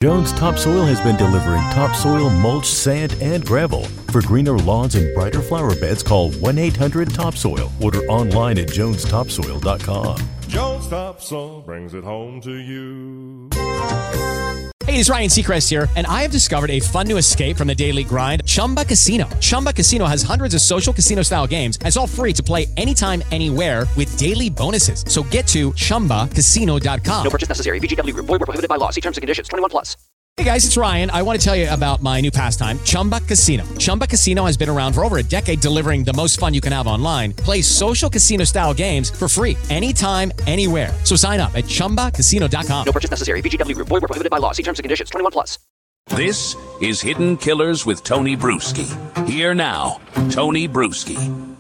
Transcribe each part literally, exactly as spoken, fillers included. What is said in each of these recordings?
Jones Topsoil has been delivering topsoil, mulch, sand, and gravel. For greener lawns and brighter flower beds, call one eight hundred topsoil. Order online at jones topsoil dot com. Jones Topsoil brings it home to you. Hey, it's Ryan Seacrest here, and I have discovered a fun new escape from the daily grind, Chumba Casino. Chumba Casino has hundreds of social casino-style games, and it's all free to play anytime, anywhere with daily bonuses. So get to chumba casino dot com. No purchase necessary. V G W Group. Void where prohibited by law. See terms and conditions. twenty-one plus. Hey guys, it's Ryan. I want to tell you about my new pastime, Chumba Casino. Chumba Casino has been around for over a decade, delivering the most fun you can have online. Play social casino-style games for free anytime, anywhere. So sign up at chumba casino dot com. No purchase necessary. V G W Group. Void where prohibited by law. See terms and conditions. twenty-one plus. This is Hidden Killers with Tony Bruschi. Here now, Tony Bruschi.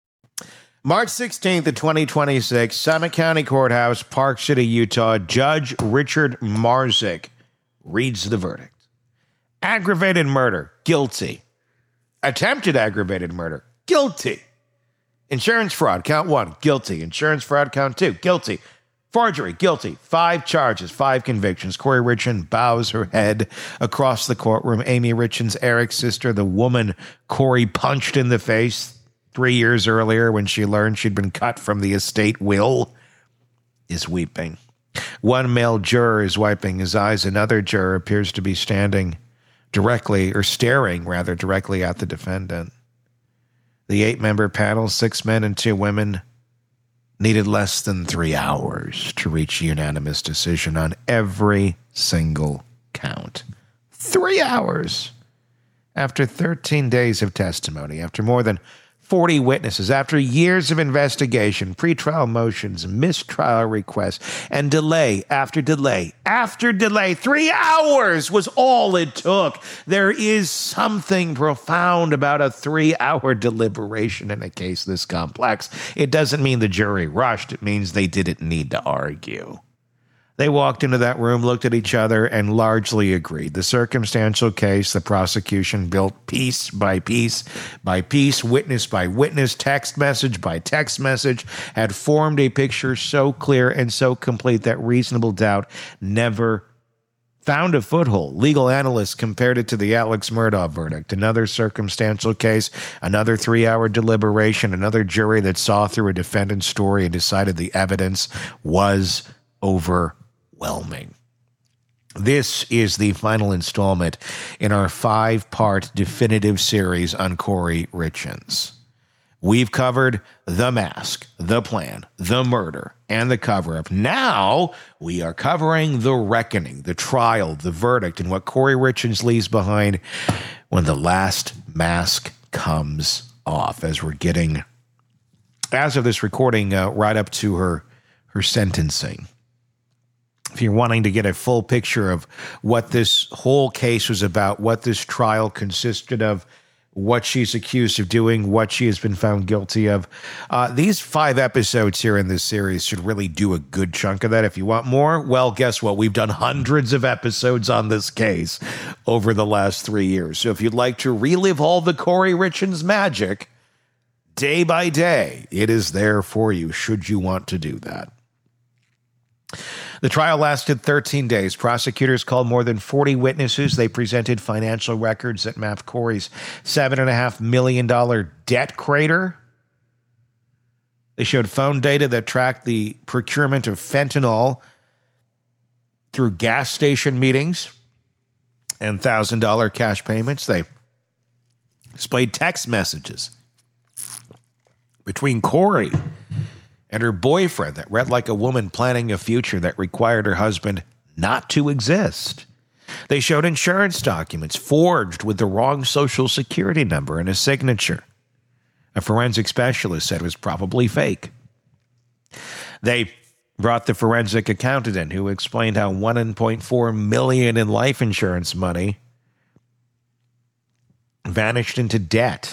March sixteenth of twenty twenty-six, Summit County Courthouse, Park City, Utah. Judge Richard Marzik reads the verdict. Aggravated murder, guilty. Attempted aggravated murder, guilty. Insurance fraud, count one, guilty. Insurance fraud, count two, guilty. Forgery, guilty. Five charges, five convictions. Corey Richin bows her head across the courtroom. Amy Richin's Eric's sister, the woman Corey punched in the face three years earlier when she learned she'd been cut from the estate will, is weeping. One male juror is wiping his eyes. Another juror appears to be standing directly, or staring rather directly at the defendant. The eight-member panel, six men and two women, needed less than three hours to reach a unanimous decision on every single count. Three hours! After thirteen days of testimony, after more than forty witnesses, after years of investigation, pretrial motions, mistrial requests, and delay after delay after delay, three hours was all it took. There is something profound about a three-hour deliberation in a case this complex. It doesn't mean the jury rushed. It means they didn't need to argue. They walked into that room, looked at each other, and largely agreed. The circumstantial case, the prosecution built piece by piece by piece, witness by witness, text message by text message, had formed a picture so clear and so complete that reasonable doubt never found a foothold. Legal analysts compared it to the Alex Murdaugh verdict. Another circumstantial case, another three-hour deliberation, another jury that saw through a defendant's story and decided the evidence was over. Overwhelming. This is the final installment in our five-part definitive series on Corey Richins. We've covered the mask, the plan, the murder, and the cover-up. Now we are covering the reckoning, the trial, the verdict, and what Corey Richins leaves behind when the last mask comes off, as we're getting, as of this recording, uh, right up to her, her sentencing. If you're wanting to get a full picture of what this whole case was about, what this trial consisted of, what she's accused of doing, what she has been found guilty of, uh, these five episodes here in this series should really do a good chunk of that. If you want more, well, guess what? We've done hundreds of episodes on this case over the last three years. So if you'd like to relive all the Corey Richins magic day by day, it is there for you, should you want to do that. The trial lasted thirteen days. Prosecutors called more than forty witnesses. They presented financial records that mapped Corey's seven point five million dollars debt crater. They showed phone data that tracked the procurement of fentanyl through gas station meetings and one thousand dollars cash payments. They displayed text messages between Corey and her boyfriend that read like a woman planning a future that required her husband not to exist. They showed insurance documents forged with the wrong social security number and a signature. A forensic specialist said it was probably fake. They brought the forensic accountant in, who explained how one point four million dollars in life insurance money vanished into debt.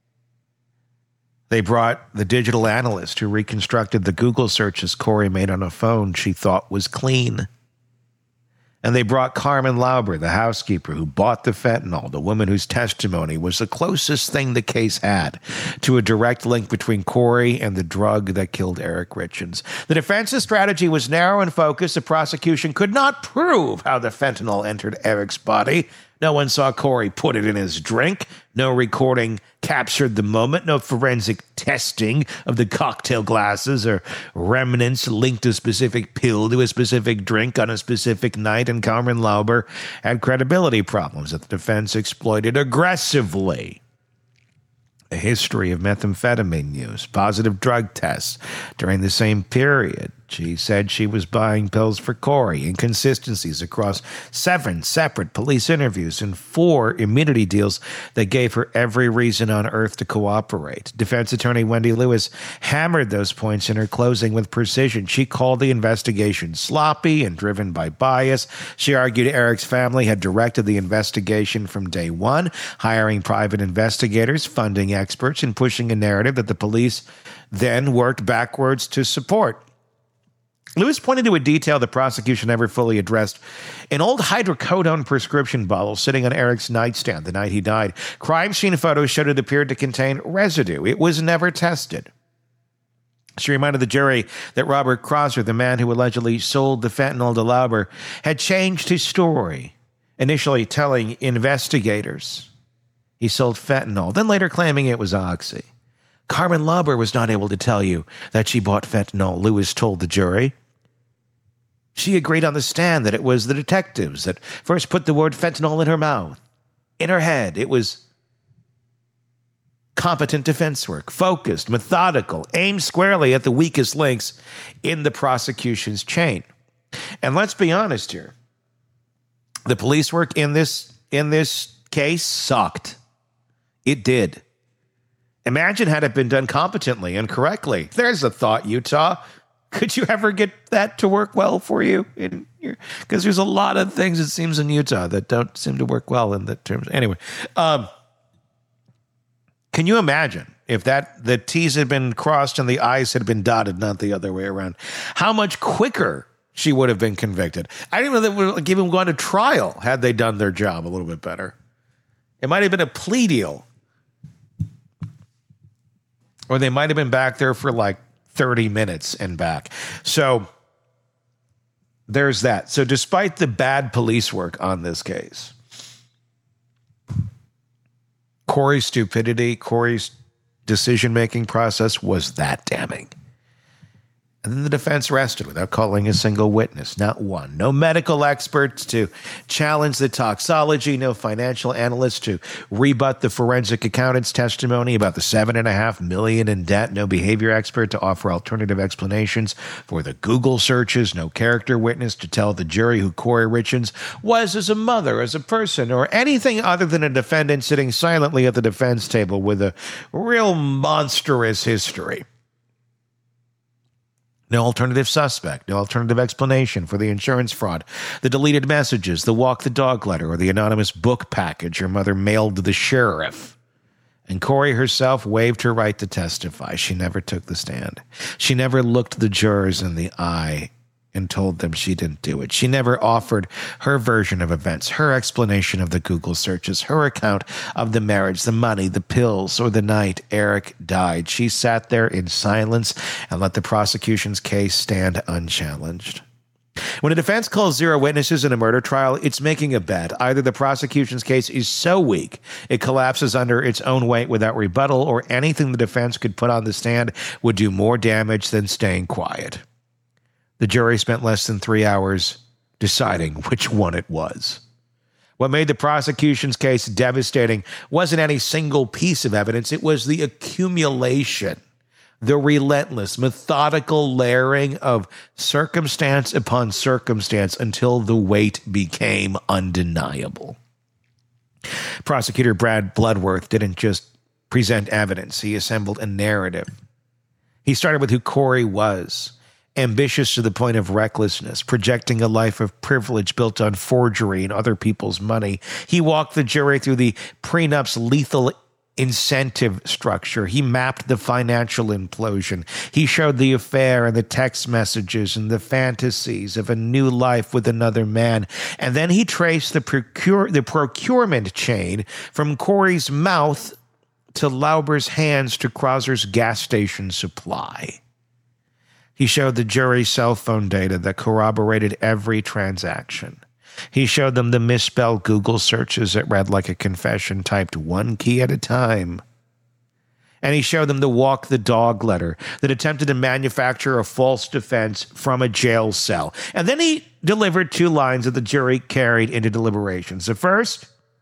They brought the digital analyst who reconstructed the Google searches Corey made on a phone she thought was clean. And they brought Carmen Lauber, the housekeeper who bought the fentanyl, the woman whose testimony was the closest thing the case had to a direct link between Corey and the drug that killed Eric Richins. The defense's strategy was narrow and focused. The prosecution could not prove how the fentanyl entered Eric's body. No one saw Corey put it in his drink. No recording captured the moment. No forensic testing of the cocktail glasses or remnants linked a specific pill to a specific drink on a specific night. And Carmen Lauber had credibility problems that the defense exploited aggressively. A history of methamphetamine use, positive drug tests during the same period. She said she was buying pills for Corey. Inconsistencies across seven separate police interviews and four immunity deals that gave her every reason on earth to cooperate. Defense attorney Wendy Lewis hammered those points in her closing with precision. She called the investigation sloppy and driven by bias. She argued Eric's family had directed the investigation from day one, hiring private investigators, funding experts, and pushing a narrative that the police then worked backwards to support. Lewis pointed to a detail the prosecution never fully addressed. An old hydrocodone prescription bottle sitting on Eric's nightstand the night he died. Crime scene photos showed it appeared to contain residue. It was never tested. She reminded the jury that Robert Crosser, the man who allegedly sold the fentanyl to Lauber, had changed his story, initially telling investigators he sold fentanyl, then later claiming it was Oxy. Carmen Lauber was not able to tell you that she bought fentanyl, Lewis told the jury. She agreed on the stand that it was the detectives that first put the word fentanyl in her mouth, in her head. It was competent defense work, focused, methodical, aimed squarely at the weakest links in the prosecution's chain. And let's be honest here. The police work in this, in this case sucked. It did. Imagine had it been done competently and correctly. There's a thought, Utah. Could you ever get that to work well for you? Because there's a lot of things, it seems, in Utah that don't seem to work well in the terms. Anyway, um, can you imagine if that the T's had been crossed and the I's had been dotted, not the other way around? How much quicker she would have been convicted? I didn't know that would have even gone to trial had they done their job a little bit better. It might have been a plea deal. Or they might have been back there for like thirty minutes and back. So there's that. So despite the bad police work on this case, Corey's stupidity, Corey's decision-making process was that damning. And then the defense rested without calling a single witness, not one. No medical experts to challenge the toxology, no financial analysts to rebut the forensic accountant's testimony about the seven and a half million in debt, no behavior expert to offer alternative explanations for the Google searches, no character witness to tell the jury who Corey Richins was as a mother, as a person, or anything other than a defendant sitting silently at the defense table with a real monstrous history. No alternative suspect, no alternative explanation for the insurance fraud, the deleted messages, the walk the dog letter, or the anonymous book package her mother mailed to the sheriff. And Corey herself waived her right to testify. She never took the stand. She never looked the jurors in the eye and told them she didn't do it. She never offered her version of events, her explanation of the Google searches, her account of the marriage, the money, the pills, or the night Eric died. She sat there in silence and let the prosecution's case stand unchallenged. When a defense calls zero witnesses in a murder trial, it's making a bet. Either the prosecution's case is so weak it collapses under its own weight without rebuttal, or anything the defense could put on the stand would do more damage than staying quiet. The jury spent less than three hours deciding which one it was. What made the prosecution's case devastating wasn't any single piece of evidence. It was the accumulation, the relentless, methodical layering of circumstance upon circumstance until the weight became undeniable. Prosecutor Brad Bloodworth didn't just present evidence. He assembled a narrative. He started with who Corey was. Ambitious to the point of recklessness, projecting a life of privilege built on forgery and other people's money. He walked the jury through the prenup's lethal incentive structure. He mapped the financial implosion. He showed the affair and the text messages and the fantasies of a new life with another man. And then he traced the procure the procurement chain from Corey's mouth to Lauber's hands to Krauser's gas station supply. He showed the jury cell phone data that corroborated every transaction. He showed them the misspelled Google searches that read like a confession typed one key at a time. And he showed them the walk the dog letter that attempted to manufacture a false defense from a jail cell. And then he delivered two lines that the jury carried into deliberations. The first,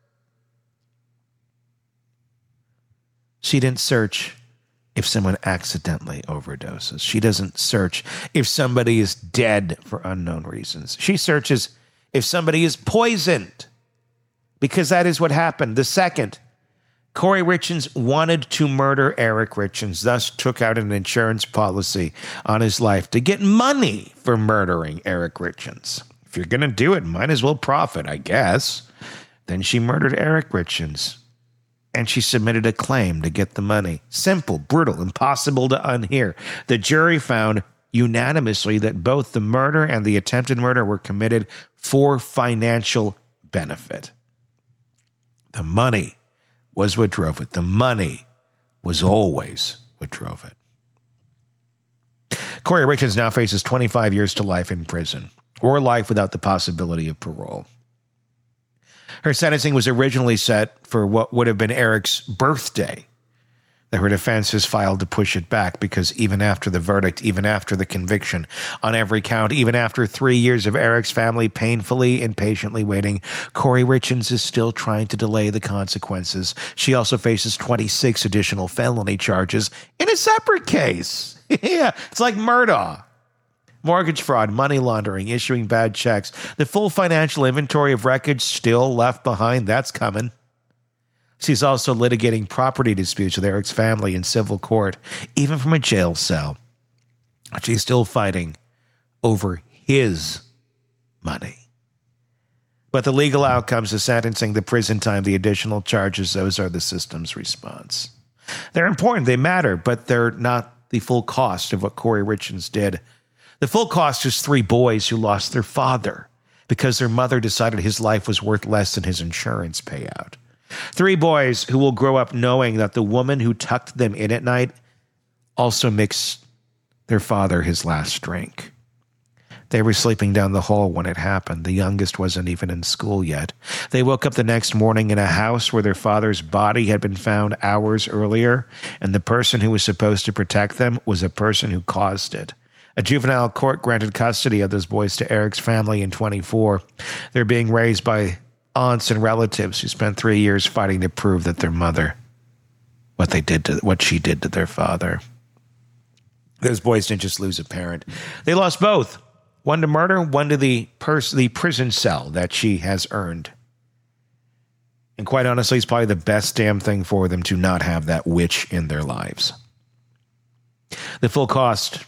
she didn't search if someone accidentally overdoses. She doesn't search if somebody is dead for unknown reasons. She searches if somebody is poisoned, because that is what happened. The second, Corey Richins wanted to murder Eric Richins, thus took out an insurance policy on his life to get money for murdering Eric Richins. If you're going to do it, might as well profit, I guess. Then she murdered Eric Richins, and she submitted a claim to get the money. Simple, brutal, impossible to unhear. The jury found unanimously that both the murder and the attempted murder were committed for financial benefit. The money was what drove it. The money was always what drove it. Corey Richins now faces twenty-five years to life in prison, or life without the possibility of parole. Her sentencing was originally set for what would have been Eric's birthday. Her defense has filed to push it back because even after the verdict, even after the conviction on every count, even after three years of Eric's family painfully and patiently waiting, Corey Richins is still trying to delay the consequences. She also faces twenty-six additional felony charges in a separate case. Yeah, it's like Murdaugh. Mortgage fraud, money laundering, issuing bad checks. The full financial inventory of wreckage still left behind. That's coming. She's also litigating property disputes with Eric's family in civil court, even from a jail cell. She's still fighting over his money. But the legal outcomes, the sentencing, the prison time, the additional charges, those are the system's response. They're important, they matter, but they're not the full cost of what Corey Richins did. The full cost is three boys who lost their father because their mother decided his life was worth less than his insurance payout. Three boys who will grow up knowing that the woman who tucked them in at night also mixed their father his last drink. They were sleeping down the hall when it happened. The youngest wasn't even in school yet. They woke up the next morning in a house where their father's body had been found hours earlier, and the person who was supposed to protect them was a person who caused it. A juvenile court granted custody of those boys to Eric's family in twenty-four. They're being raised by aunts and relatives who spent three years fighting to prove that their mother, what they did to, what she did to their father. Those boys didn't just lose a parent. They lost both. One to murder, one to the pers- the prison cell that she has earned. And quite honestly, it's probably the best damn thing for them to not have that witch in their lives. The full cost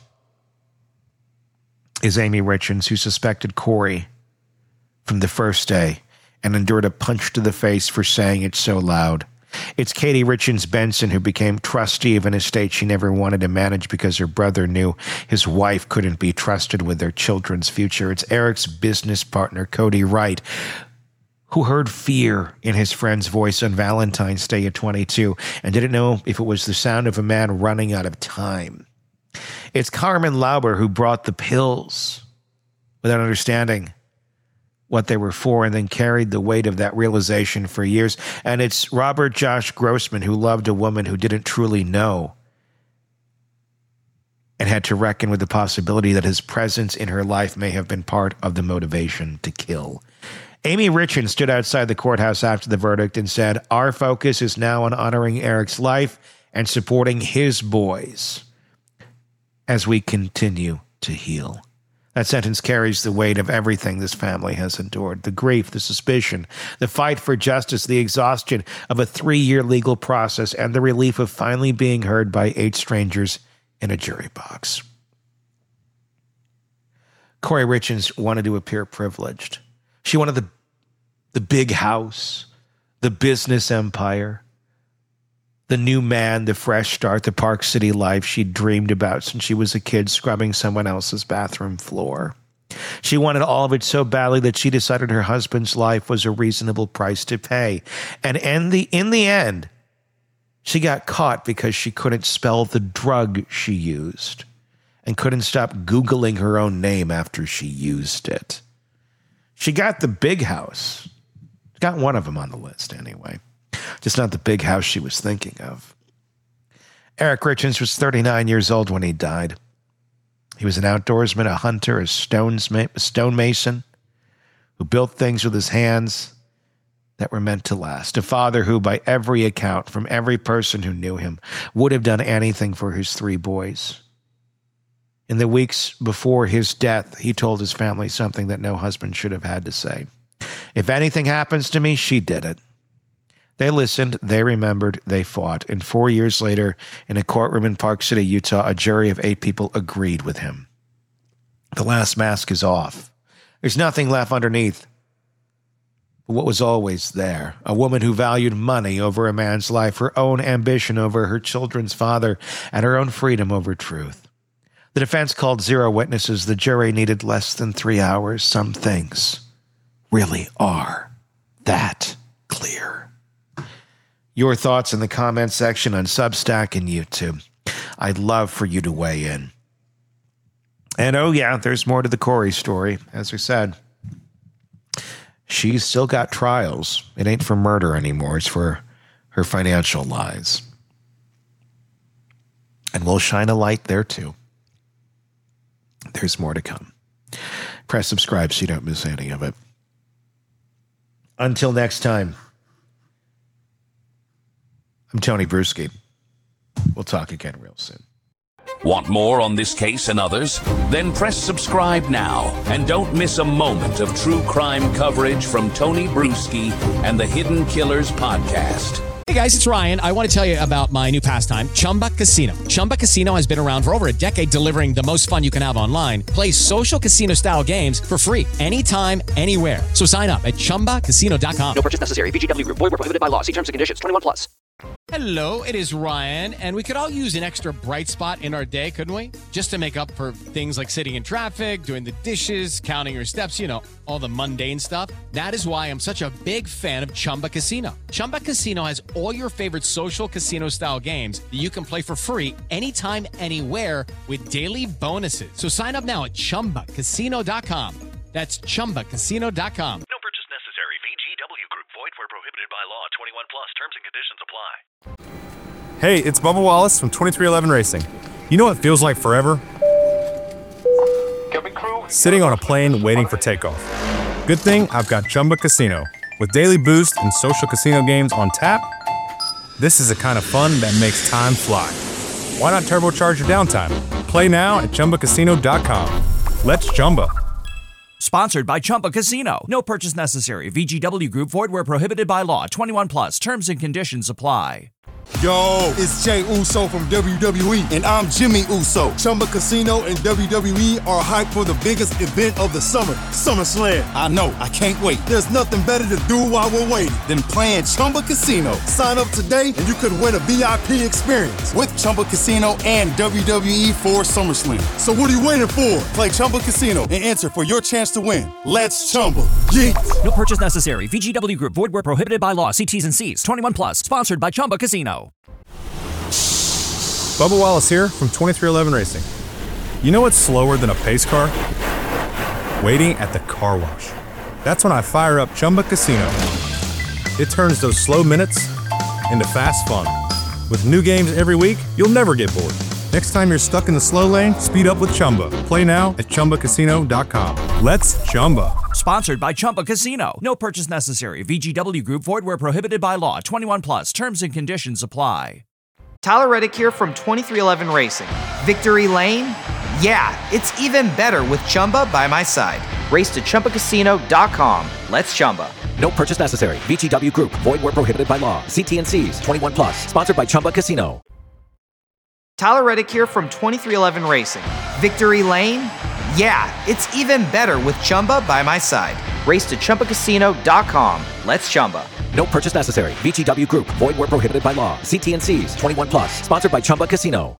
is Amy Richins, who suspected Corey from the first day and endured a punch to the face for saying it so loud. It's Katie Richins Benson, who became trustee of an estate she never wanted to manage because her brother knew his wife couldn't be trusted with their children's future. It's Eric's business partner, Cody Wright, who heard fear in his friend's voice on Valentine's Day at twenty-two and didn't know if it was the sound of a man running out of time. It's Carmen Lauber, who brought the pills without understanding what they were for and then carried the weight of that realization for years. And it's Robert Josh Grossman, who loved a woman who didn't truly know and had to reckon with the possibility that his presence in her life may have been part of the motivation to kill. Amy Richins stood outside the courthouse after the verdict and said, "Our focus is now on honoring Eric's life and supporting his boys as we continue to heal." That sentence carries the weight of everything this family has endured. The grief, the suspicion, the fight for justice, the exhaustion of a three-year legal process, and the relief of finally being heard by eight strangers in a jury box. Corey Richins wanted to appear privileged. She wanted the, the big house, the business empire, The new man, the fresh start, the Park City life she dreamed about since she was a kid, scrubbing someone else's bathroom floor. She wanted all of it so badly that she decided her husband's life was a reasonable price to pay. And in the, in the end, she got caught because she couldn't spell the drug she used and couldn't stop Googling her own name after she used it. She got the big house. Got one of them on the list anyway. Just not the big house she was thinking of. Eric Richins was thirty-nine years old when he died. He was an outdoorsman, a hunter, a stones ma- stonemason who built things with his hands that were meant to last. A father who, by every account, from every person who knew him, would have done anything for his three boys. In the weeks before his death, he told his family something that no husband should have had to say. If anything happens to me, she did it. They listened, they remembered, they fought. And four years later, in a courtroom in Park City, Utah, a jury of eight people agreed with him. The last mask is off. There's nothing left underneath. What was always there, a woman who valued money over a man's life, her own ambition over her children's father, and her own freedom over truth. The defense called zero witnesses. The jury needed less than three hours. Some things really are that clear. Your thoughts in the comment section on Substack and YouTube. I'd love for you to weigh in. And oh yeah, there's more to the Corey story. As I said, she's still got trials. It ain't for murder anymore. It's for her financial lies. And we'll shine a light there too. There's more to come. Press subscribe so you don't miss any of it. Until next time, I'm Tony Bruschi. We'll talk again real soon. Want more on this case and others? Then press subscribe now and don't miss a moment of true crime coverage from Tony Bruschi and the Hidden Killers podcast. Hey guys, it's Ryan. I want to tell you about my new pastime, Chumba Casino. Chumba Casino has been around for over a decade, delivering the most fun you can have online. Play social casino-style games for free anytime, anywhere. So sign up at chumba casino dot com. No purchase necessary. V G W Group. Void where prohibited by law. See terms and conditions. twenty-one plus. Hello, it is Ryan, and we could all use an extra bright spot in our day, couldn't we? Just to make up for things like sitting in traffic, doing the dishes, counting your steps, you know, all the mundane stuff. That is why I'm such a big fan of Chumba Casino. Chumba Casino has all your favorite social casino-style games that you can play for free anytime, anywhere with daily bonuses. So sign up now at chumba casino dot com. That's chumba casino dot com. No purchase necessary. V G W Group. Void where prohibited by law. twenty-one plus. Terms and conditions apply. Hey, it's Bubba Wallace from twenty-three eleven Racing. You know what feels like forever? Sitting on a plane waiting for takeoff. Good thing I've got Chumba Casino. With daily boost and social casino games on tap, this is the kind of fun that makes time fly. Why not turbocharge your downtime? Play now at chumba casino dot com. Let's Chumba. Sponsored by Chumba Casino. No purchase necessary. V G W Group. Void where prohibited by law. twenty-one plus. Terms and conditions apply. Yo, it's Jay Uso from W W E, and I'm Jimmy Uso. Chumba Casino and W W E are hyped for the biggest event of the summer, SummerSlam. I know, I can't wait. There's nothing better to do while we're waiting than playing Chumba Casino. Sign up today and you could win a V I P experience with Chumba Casino and W W E for SummerSlam. So what are you waiting for? Play Chumba Casino and enter for your chance to win. Let's Chumba. Yeah. No purchase necessary. V G W Group. Void where prohibited by law. See T's and C's. twenty-one plus. Sponsored by Chumba Casino. Bubba Wallace here from twenty-three eleven Racing. You know what's slower than a pace car? Waiting at the car wash. That's when I fire up Chumba Casino. It turns those slow minutes into fast fun. With new games every week, you'll never get bored. Next time you're stuck in the slow lane, speed up with Chumba. Play now at chumba casino dot com. Let's Chumba. Sponsored by Chumba Casino. No purchase necessary. V G W Group. Void where prohibited by law. twenty-one plus. Terms and conditions apply. Tyler Reddick here from twenty-three eleven Racing. Victory Lane? Yeah, it's even better with Chumba by my side. Race to chumba casino dot com. Let's Chumba. No purchase necessary. V G W Group. Void where prohibited by law. See T and C's. twenty-one plus. Sponsored by Chumba Casino. Tyler Reddick here from twenty-three eleven Racing. Victory Lane? Yeah, it's even better with Chumba by my side. Race to chumba casino dot com. Let's Chumba. No purchase necessary. V G W Group. Void where prohibited by law. See T N Cs. twenty-one plus. Sponsored by Chumba Casino.